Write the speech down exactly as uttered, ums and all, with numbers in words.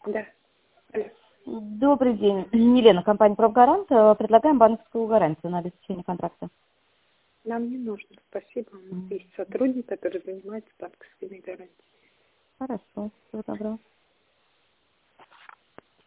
Да. Алло. Добрый день. Елена, компания «Промгарант». Предлагаем банковскую гарантию на обеспечение контракта. Нам не нужно, спасибо. У нас есть сотрудник, который занимается банковскими гарантиями. Хорошо. Всего доброго.